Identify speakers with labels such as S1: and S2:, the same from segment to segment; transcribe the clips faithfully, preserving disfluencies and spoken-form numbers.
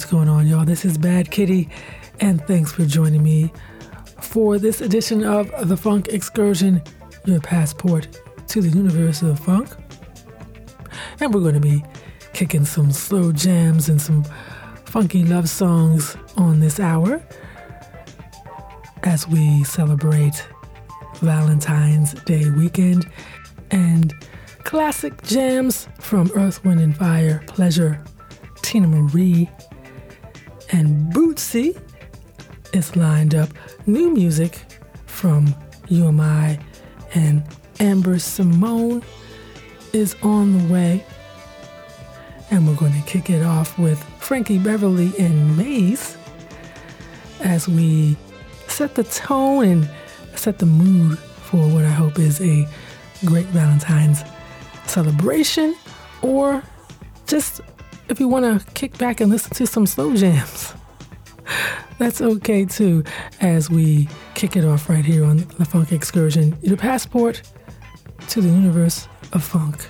S1: going on, y'all? This is Bad Kitty, and thanks for joining me for this edition of The Funk Excursion, your passport to the universe of funk. And we're going to be kicking some slow jams and some funky love songs on this hour as we celebrate Valentine's Day weekend and classic jams from Earth, Wind and Fire, Pleasure, Tina Marie, and Bootsy is lined up. New music from U M I and Amber Simone is on the way. And we're going to kick it off with Frankie Beverly and Maze as we set the tone and set the mood for what I hope is a great Valentine's celebration, or just if you want to kick back and listen to some slow jams. That's okay too, as we kick it off right here on The Funk Excursion, your passport to the universe of funk.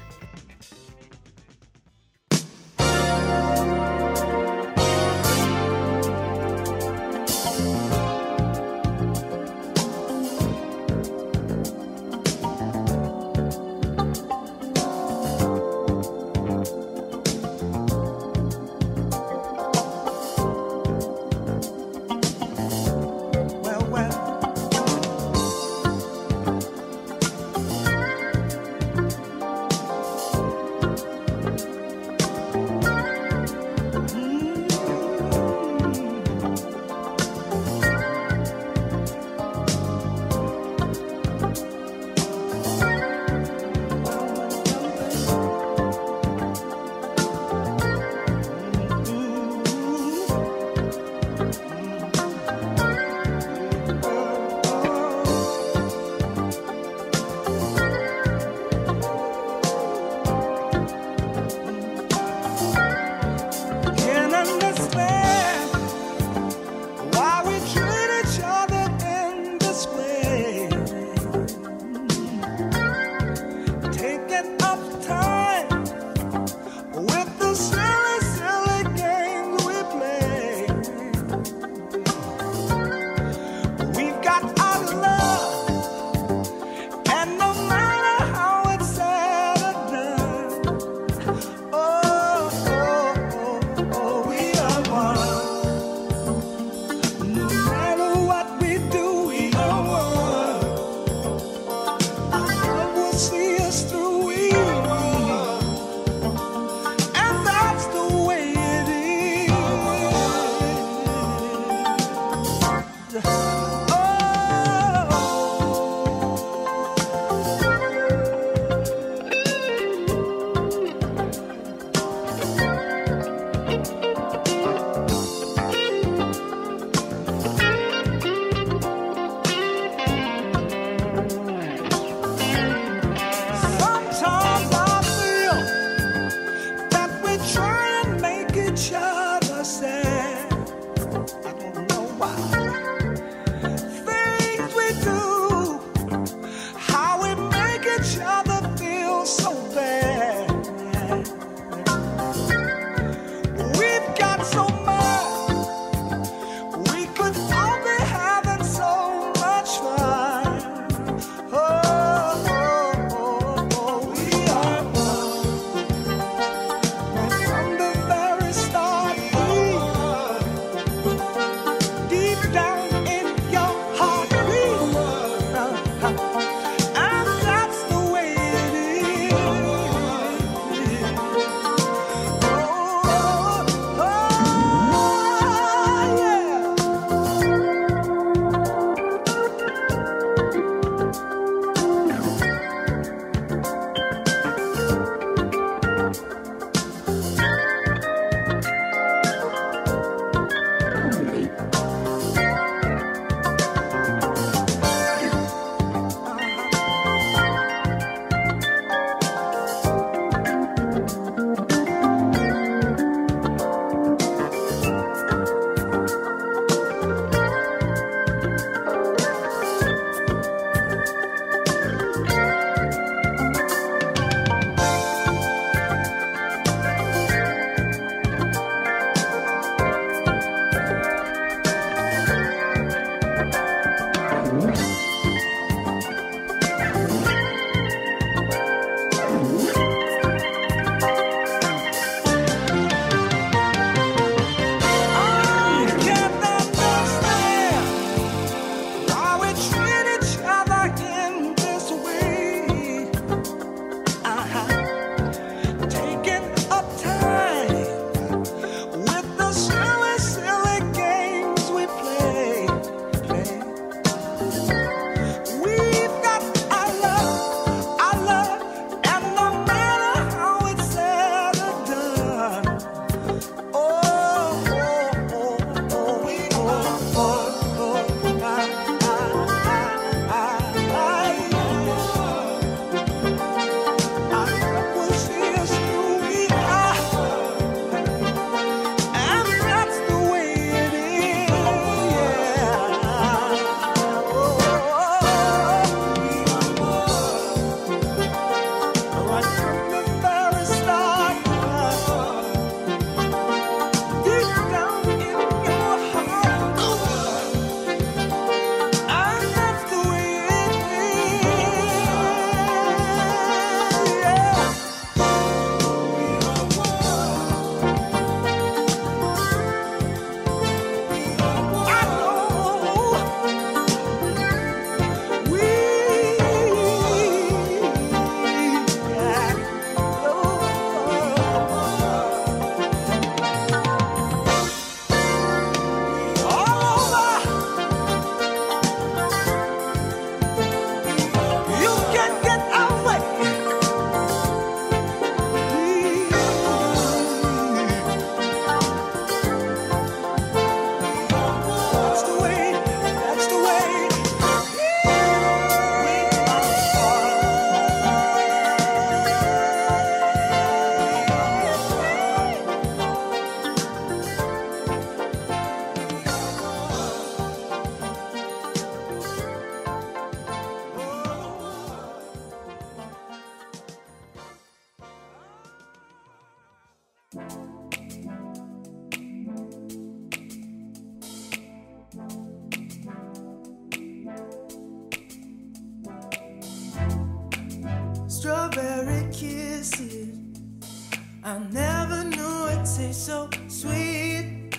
S2: strawberry kisses. I never knew it tastes so sweet.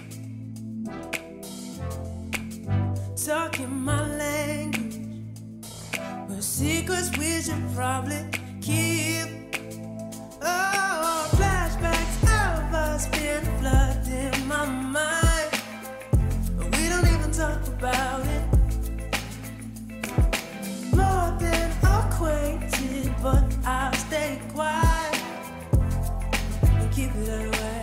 S2: Talking my language, but secrets we should probably keep. Oh, flashbacks of us been flooding my mind, but we don't even talk about it. More than acquainted, but I'll stay quiet and keep it that way.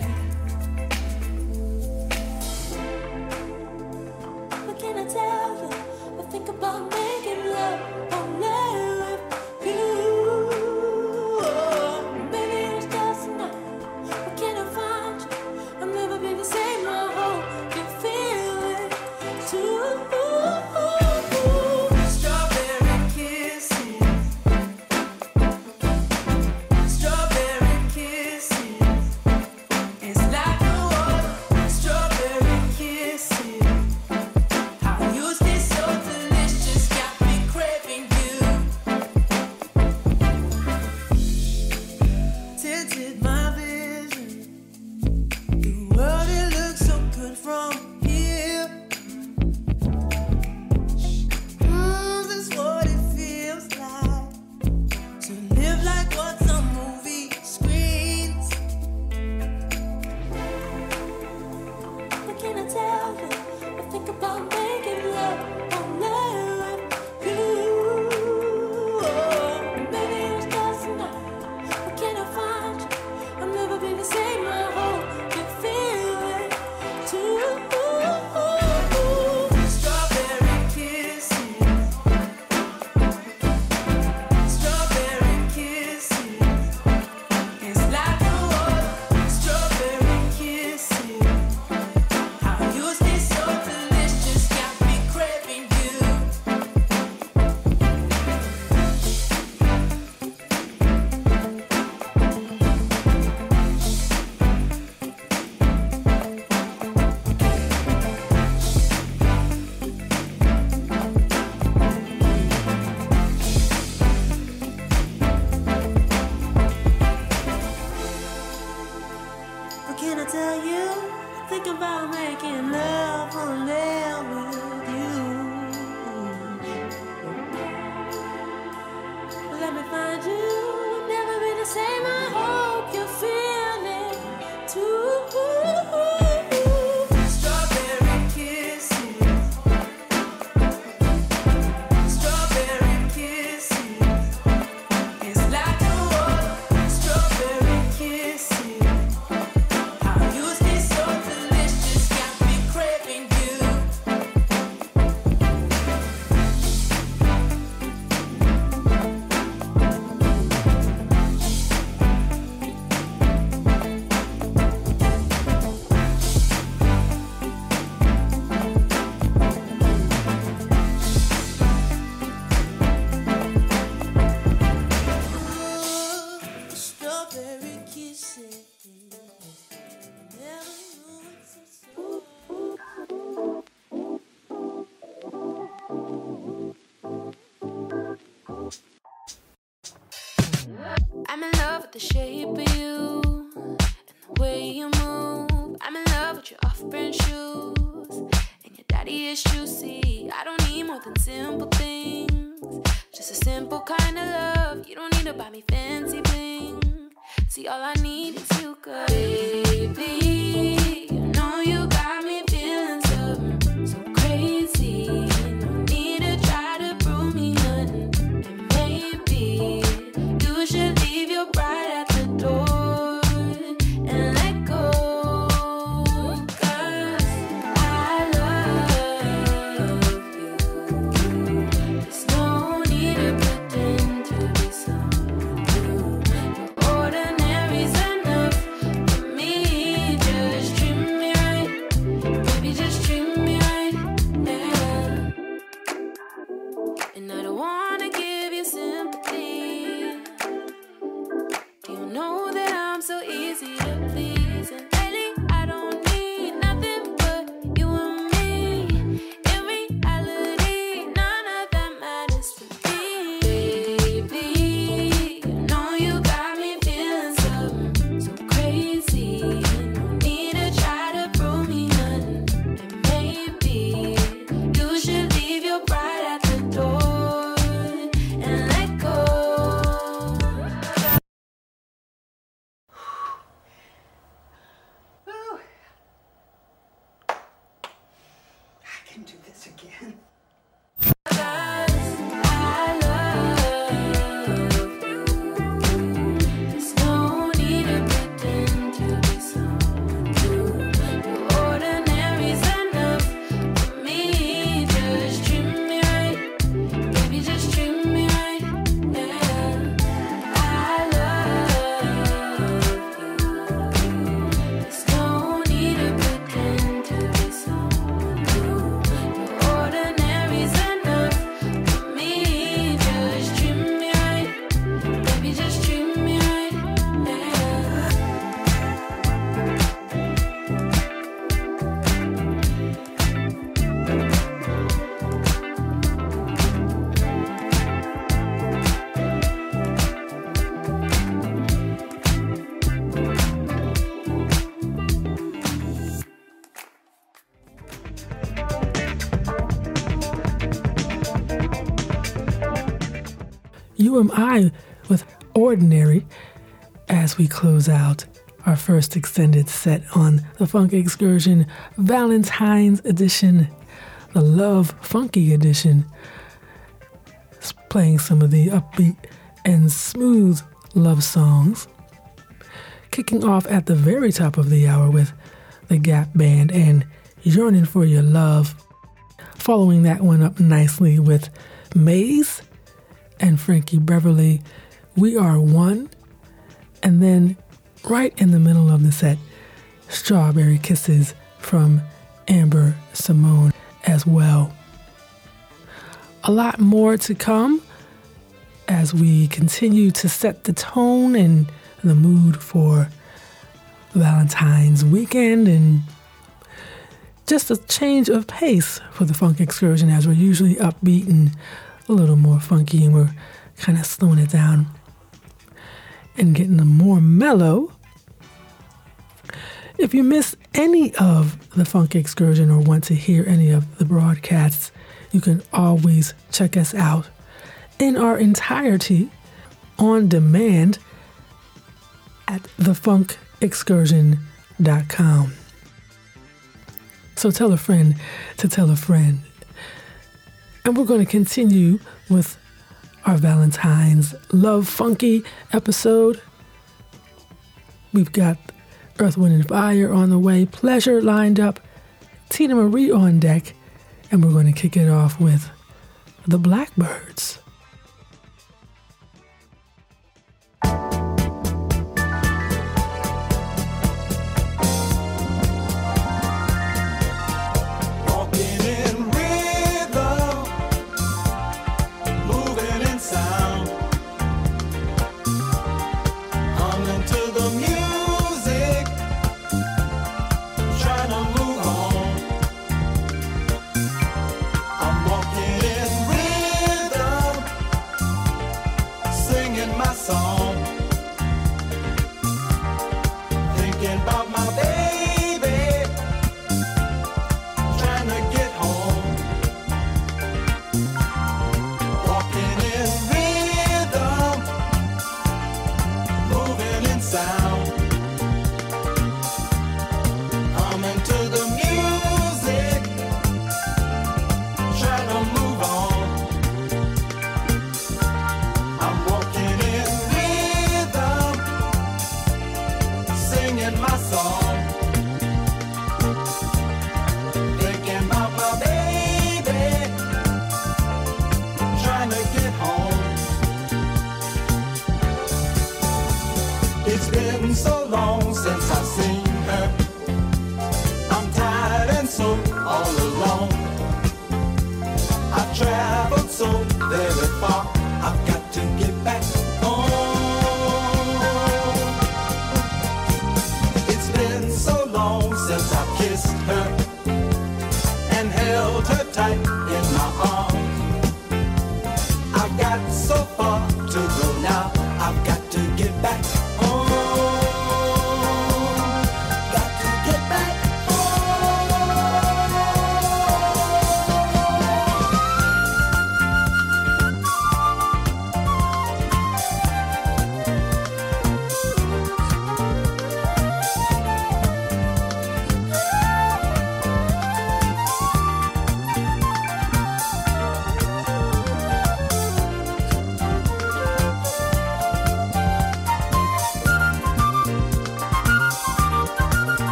S2: What can I tell you? I think about making love only with you. Oh, baby, it's just enough. Where can I find you? I'll never be the same. I hope you feel it too. Strawberry kisses. Strawberry kisses. It's like the water. Strawberry kisses. How you stay so delicious, got me craving you. Tinted my vision. The world, it looks so good from here. Mm, this is what it feels like to live like what's on movie screens. What can I tell you? I think about making love only with you. Oh, baby, it's just enough. Where can I find you? I'll never be the same. I hope you feel it too. Strawberry kisses. Strawberry kisses. It's like the water. Strawberry kisses. How you stay so delicious, got me craving you. What can I tell you? Think about making love only with you. Let me find you. You'll never be the same. I hope you feel it too. Strawberry kisses. Strawberry kisses. It's like the water. Strawberry kisses. How you stay so delicious, got me craving you. Strawberry kisses. Never knew it tastes so.
S3: I'm in love with the shape of you and the way you move. I'm in love with your off-brand shoes and your daddy issues. See, I don't need more than simple things, just a simple kind of love. You don't need to buy me fancy bling. See, all I need is you, good baby. You know you got me feeling something so crazy. No need to try to prove me nothing. And maybe you should leave your pride at the door and let go. 'Cause I love you. There's no need to pretend to be someone new. Ordinary's enough for me. Just
S1: You Am I with Ordinary as we close out our first extended set on the Funk Excursion Valentine's edition, the Love Funky edition, playing some of the upbeat and smooth love songs. Kicking off at the very top of the hour with the Gap Band and Yearning for Your Love. Following that one up nicely with Maze and Frankie Beverly, We Are One. And then right in the middle of the set, Strawberry Kisses from Amber Simone as well. A lot more to come as we continue to set the tone and the mood for Valentine's weekend, and just a change of pace for the Funk Excursion as we're usually upbeat and a little more funky, and we're kind of slowing it down and getting them more mellow. If you missed any of the Funk Excursion or want to hear any of the broadcasts, you can always check us out in our entirety on demand at the funk excursion dot com. So tell a friend to tell a friend. And we're going to continue with our Valentine's Love Funky episode. We've got Earth, Wind and Fire on the way, Pleasure lined up, Tina Marie on deck, and we're going to kick it off with the Blackbirds.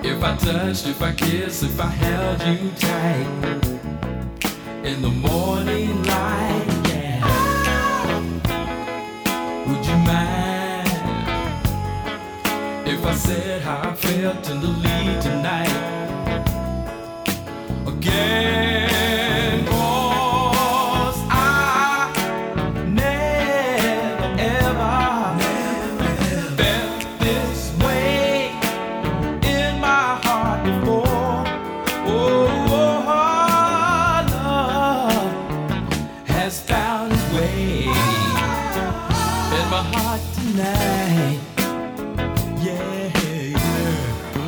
S4: If I touched, if I kissed, if I held you tight in the morning light, yeah. Would you mind if I said how I felt tenderly tonight? Again, 'cause I never ever felt this way in my heart before. Oh, love has found its way in my heart tonight. Yeah, yeah.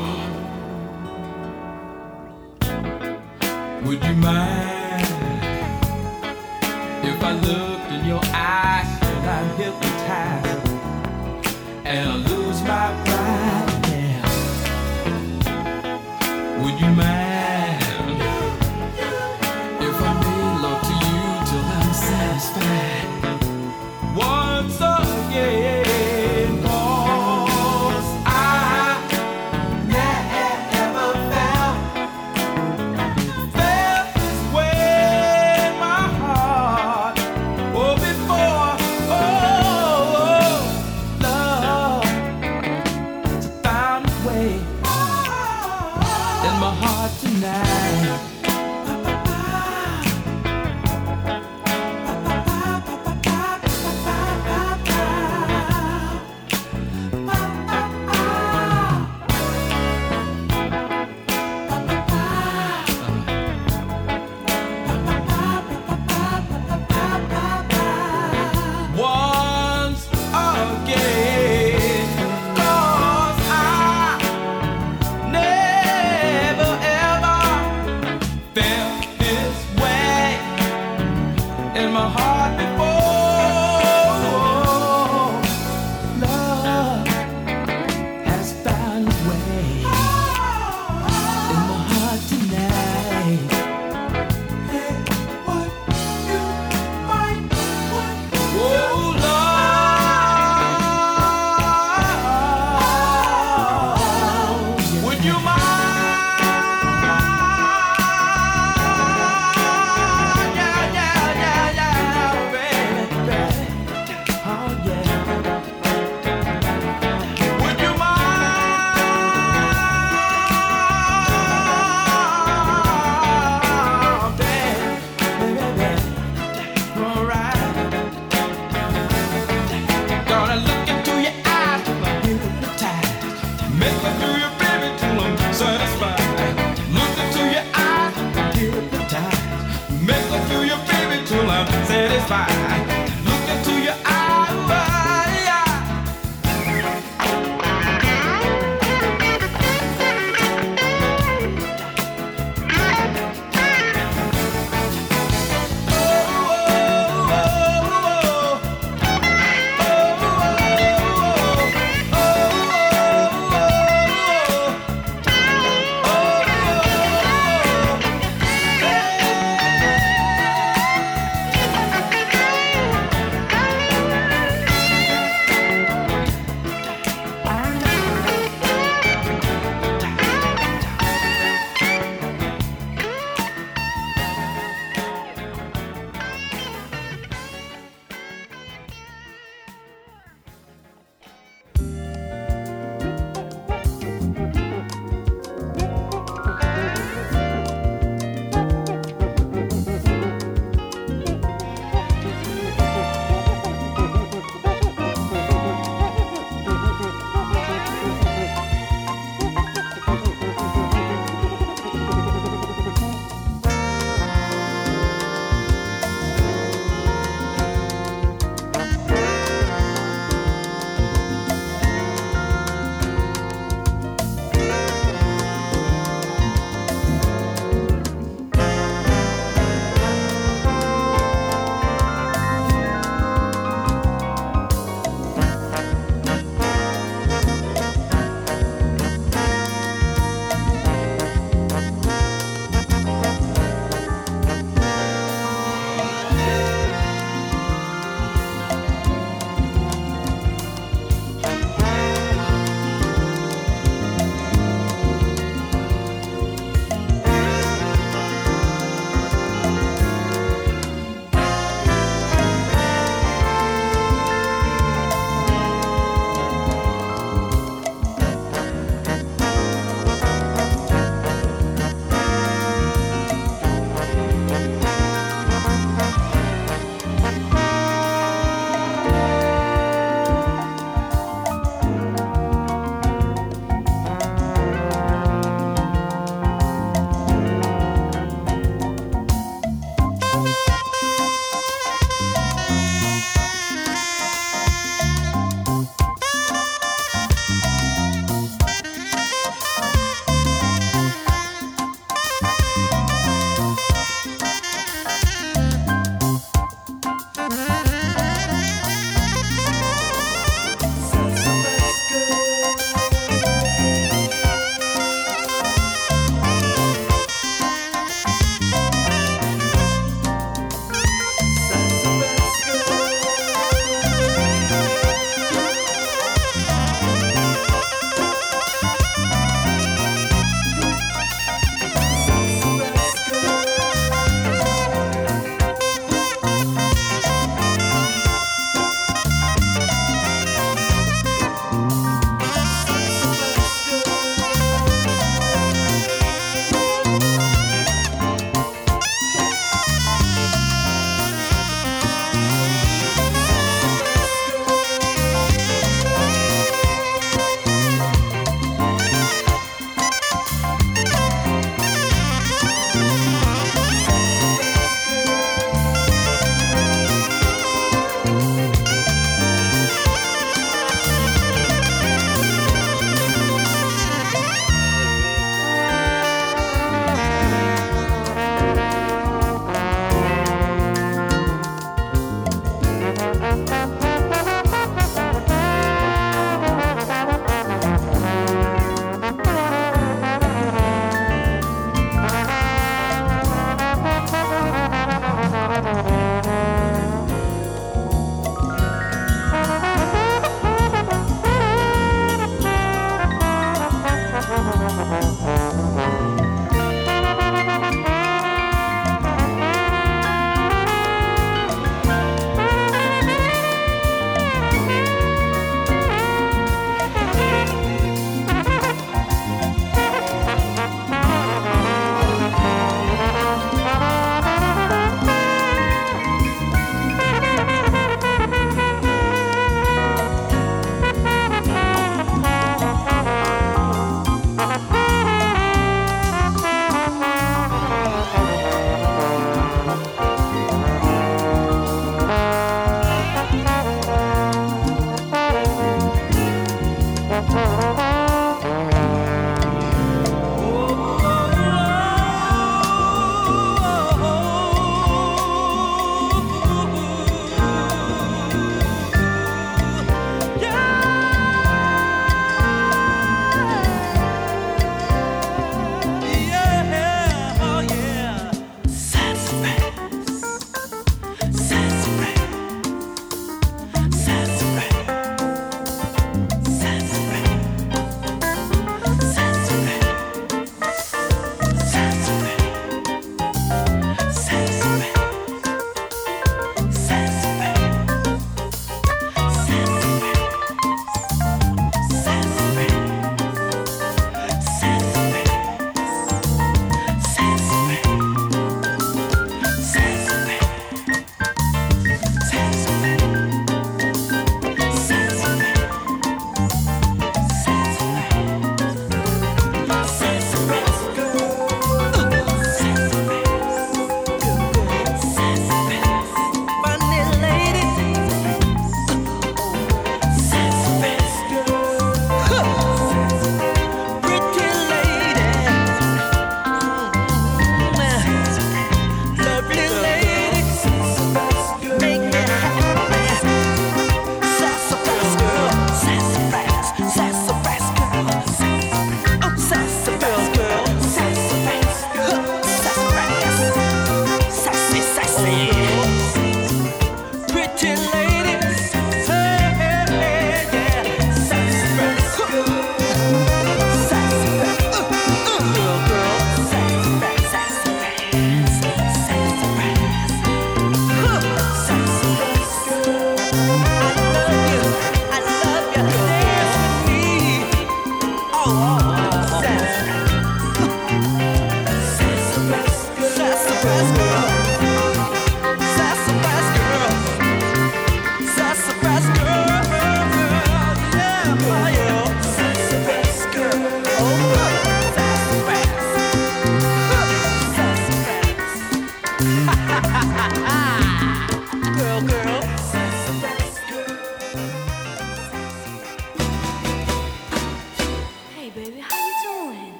S4: Would you mind if I looked in your eyes and I'm hypnotized and I lose my pride? Yeah. Would you mind if I made love to you till I'm satisfied once again? 'Cause I never felt felt this way in my heart. Oh, before, oh, love found its way in my heart tonight. Once again, 'cause I never ever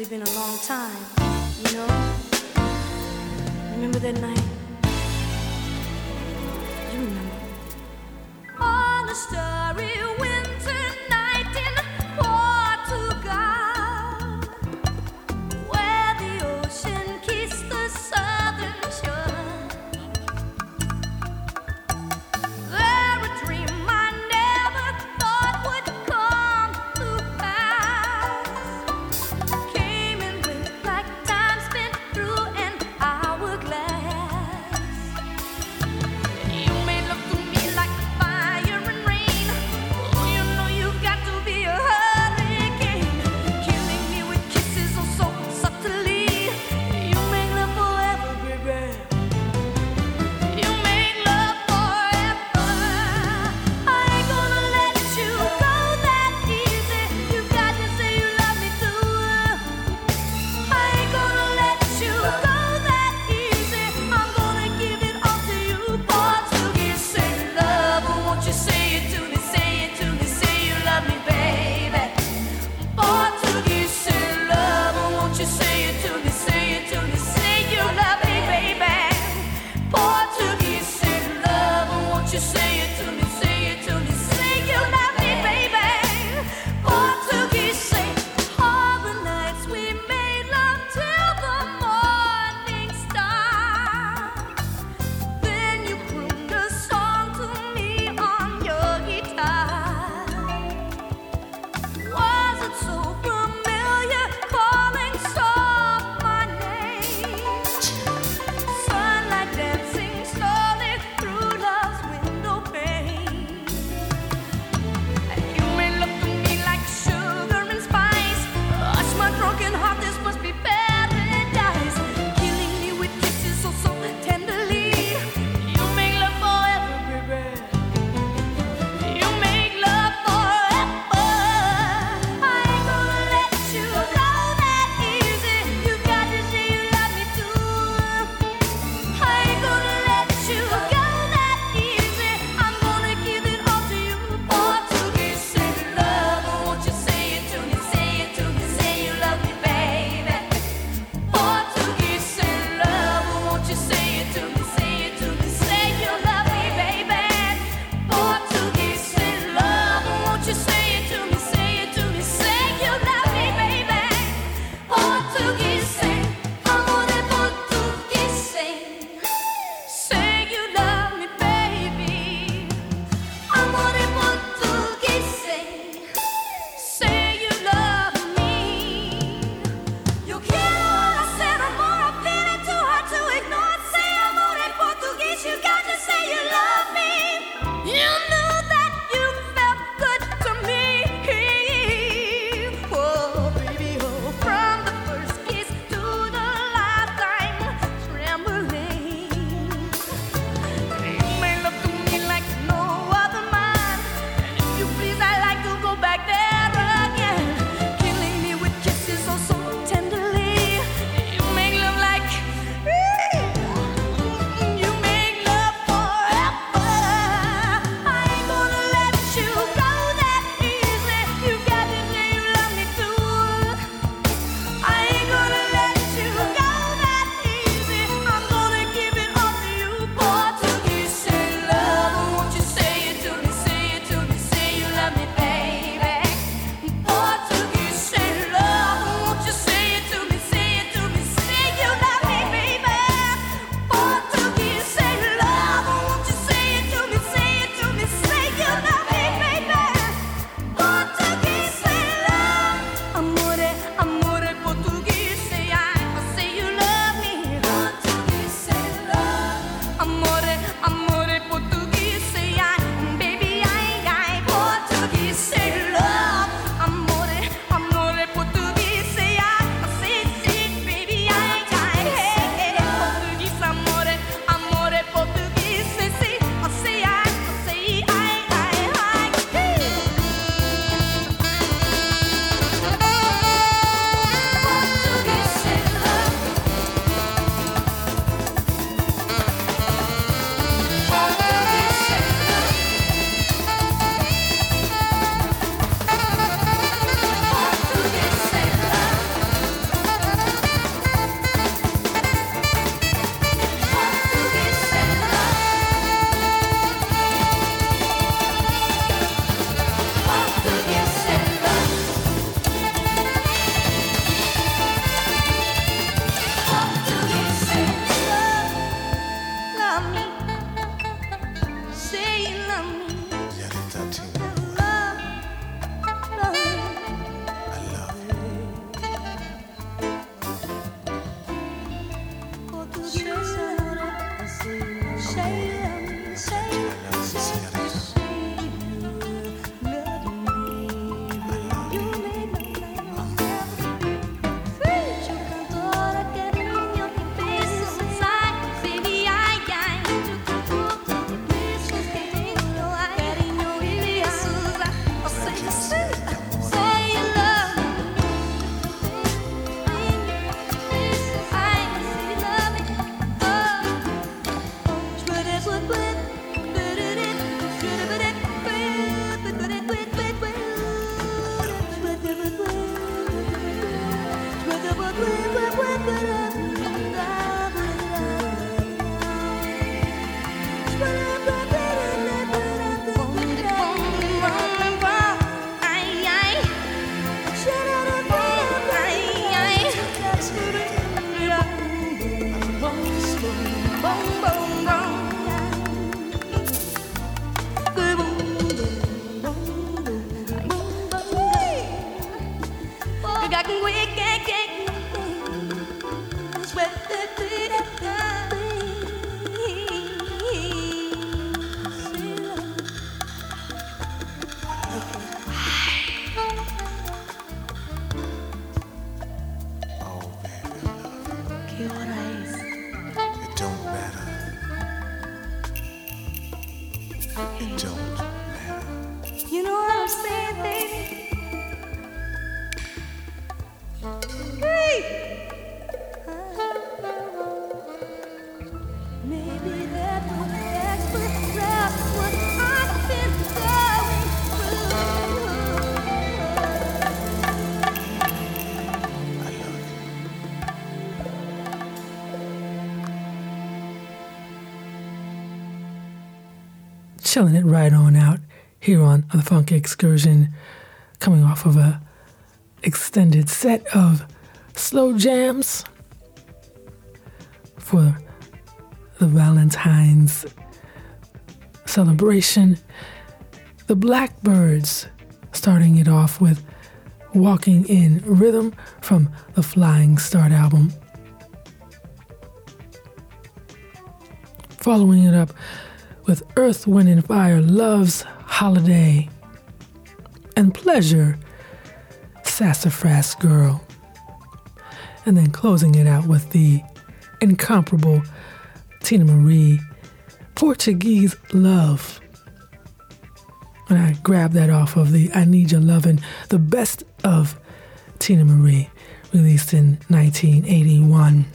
S2: really been a long time, you know? Remember that night? You remember? On a starry winter night in Portugal, where the ocean kissed the southern shore, there a dream I never thought would come to pass came and went like time spent through an hourglass. You made love to me like fire and rain.
S1: chilling it right on out here on the Funk Excursion, coming off of a extended set of slow jams for the Valentine's celebration. The Blackbyrds starting it off with Walking in Rhythm from the Flying Start album. Following it up with Earth, Wind and Fire, Love's Holiday, and Pleasure, Sassafras Girl. And then closing it out with the incomparable Tina Marie, Portuguese Love. And I grabbed that off of the I Need Your Lovin', the best of Tina Marie, released in nineteen eighty-one.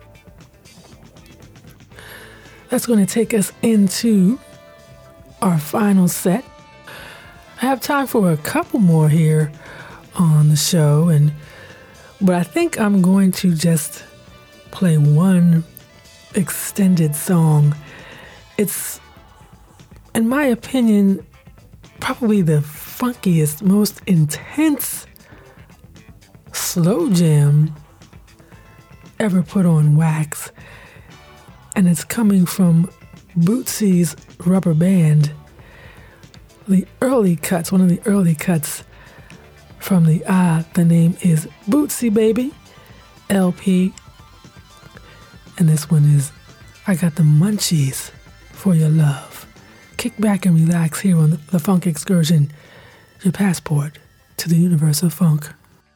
S1: That's going to take us into our final set. I have time for a couple more here on the show, and but I think I'm going to just play one extended song. It's, in my opinion, probably the funkiest, most intense slow jam ever put on wax. And it's coming from Bootsy's Rubber Band. The early cuts, one of the early cuts from the Ah, the name is Bootsy Baby L P. And this one is I Got the Munchies for Your Love. Kick back and relax here on the Funk Excursion, your passport to the universe of funk.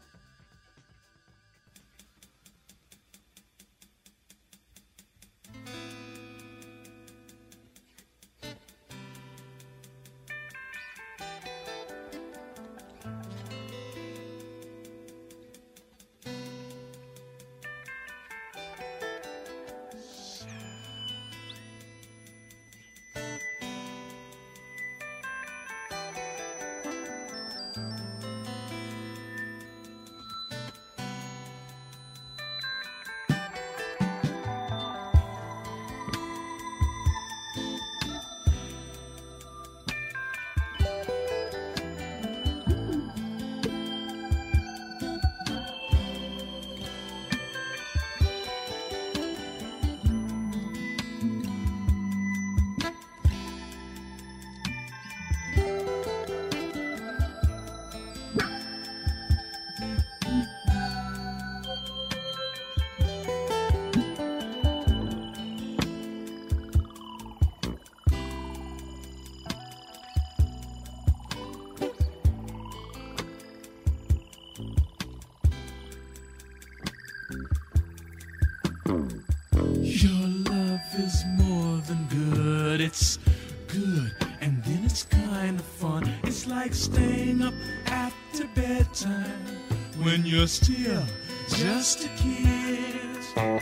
S5: Your love is more than good. It's good, and then it's kind of fun. It's like staying up after bedtime when you're still just a kid.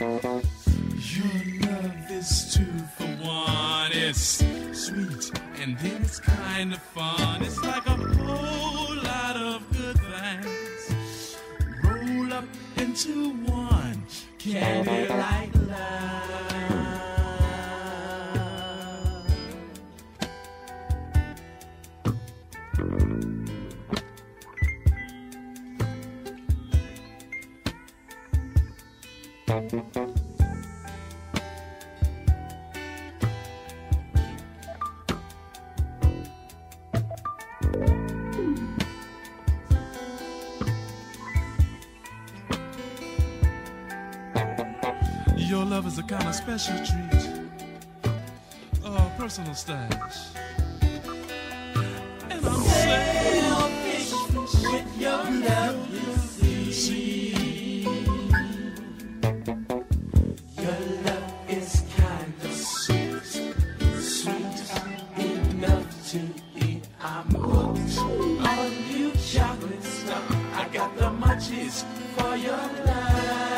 S5: Your love is two for one. It's sweet, and then it's kind of fun. It's like a whole lot of good things roll up into one candy like love. Your love is a kind of special treat, a personal stash. And I'm selfish with your love, you see. Your love is kind of sweet, sweet enough to eat. I'm hooked on you, chocolate stuff. I got the munchies for your love.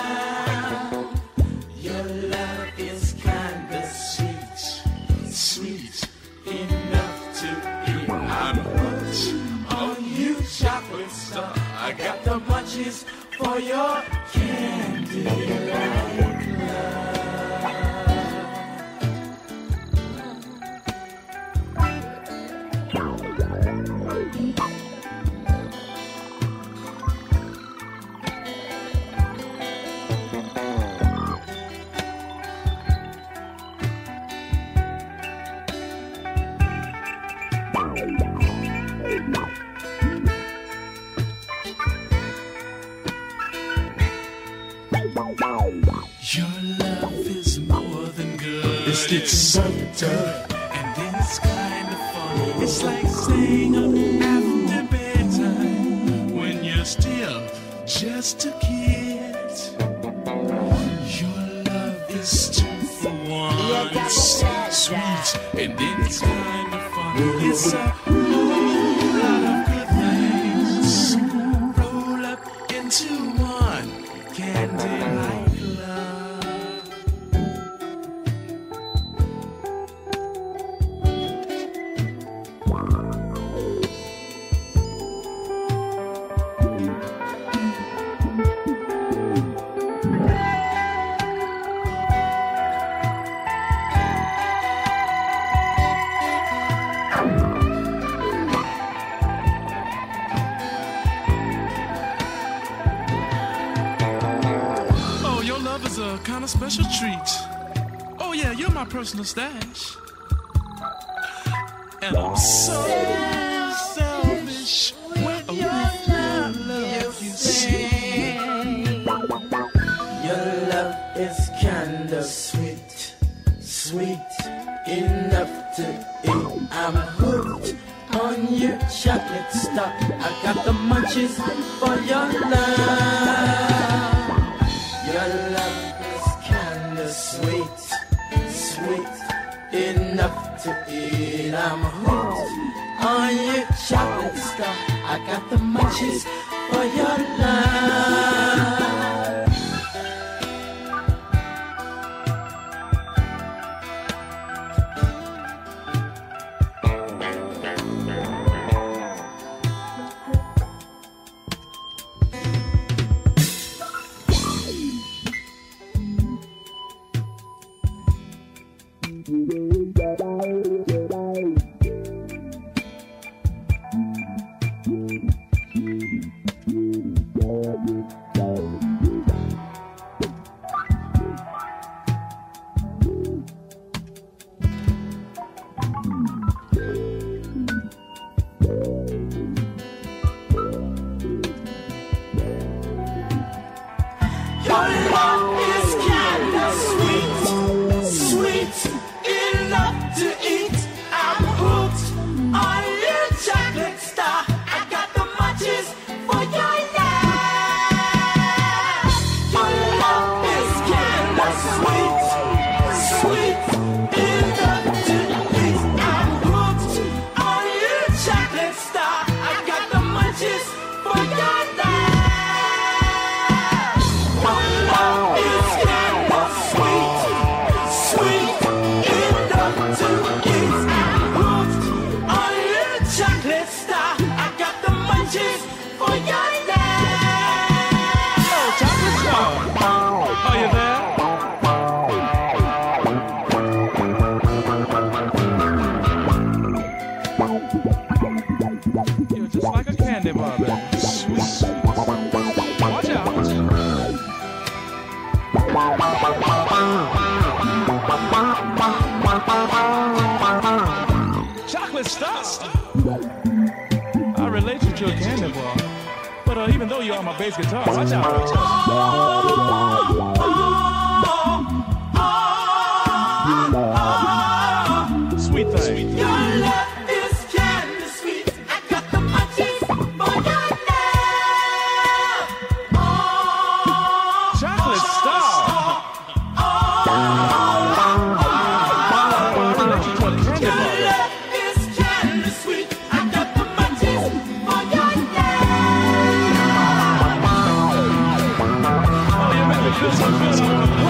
S5: Your love is kinda sweet, sweet enough to eat. I'm hooked on you, chocolate stuff. I got the munchies for your candy like love. First it's so good, and then it's kind of fun. It's like staying up after bedtime when you're still just a kid. Your love is two for one. It's sweet, and then it's kind of fun. It's a whole lot of good things roll up into one candy like love. Kind of special treat. Oh yeah, you're my personal stash. And I'm so selfish when your love you see.
S6: Your love is kinda sweet, sweet enough to eat. I'm hooked on your chocolate stuff. I got the munchies for your love. Your love sweet, sweet enough to eat. I'm hooked on your chocolate stuff. I got the munchies for your love.
S5: Chocolate stuff. I relate you to a candy bar, but uh, even though you're on my bass guitar, watch out. Watch out. Sweet thing.
S6: Your love is candy sweet. I got the munchies for your love. Oh,
S5: chocolate stuff.
S6: Oh, oh,
S5: I relate you to a candy
S6: your
S5: bar.
S6: love is candy sweet. I got the munchies for your love.
S5: Oh, you make me feel so good.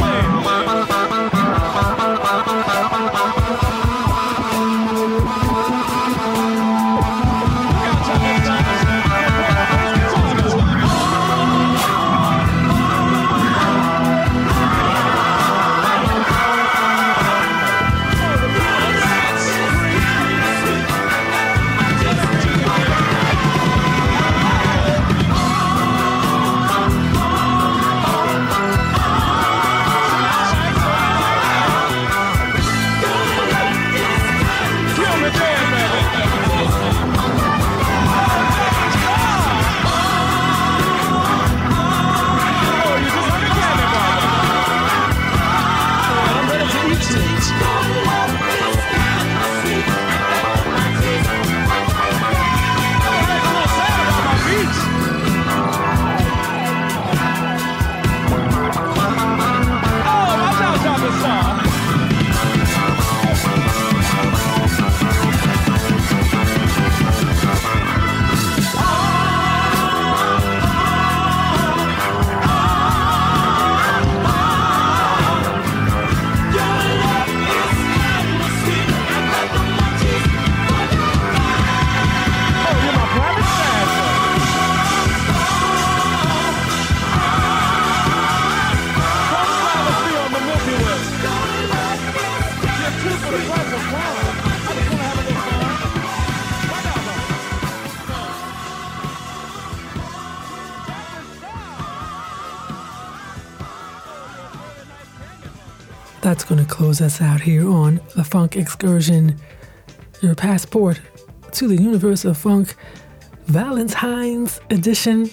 S1: that's going to close us out here on the Funk Excursion, your passport to the universe of funk, Valentine's edition,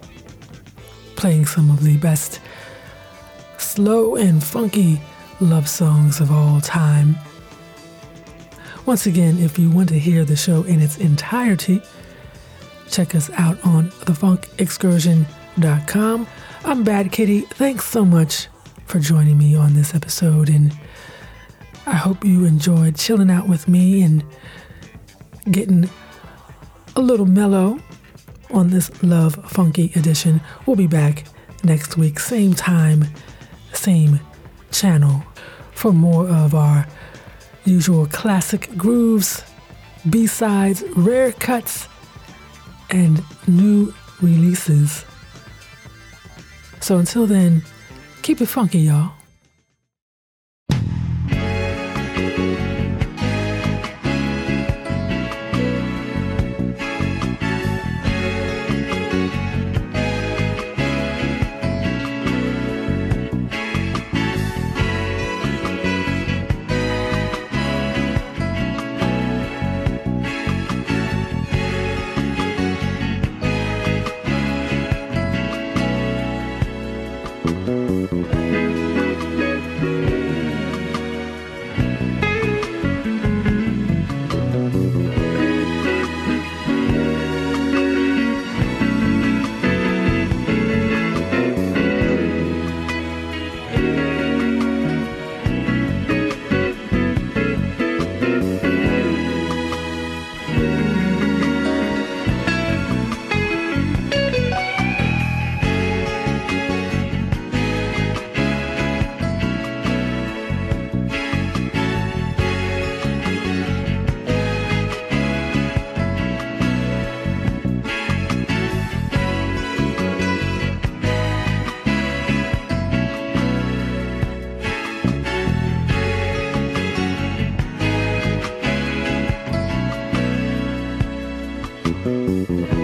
S1: playing some of the best slow and funky love songs of all time. Once again, if you want to hear the show in its entirety, check us out on the funk excursion dot com. I'm Bad Kitty. Thanks so much for joining me on this episode, and I hope you enjoyed chilling out with me and getting a little mellow on this Love Funky edition. We'll be back next week, same time, same channel, for more of our usual classic grooves, B-sides, rare cuts, and new releases. So until then, keep it funky, y'all.
S7: Thank you.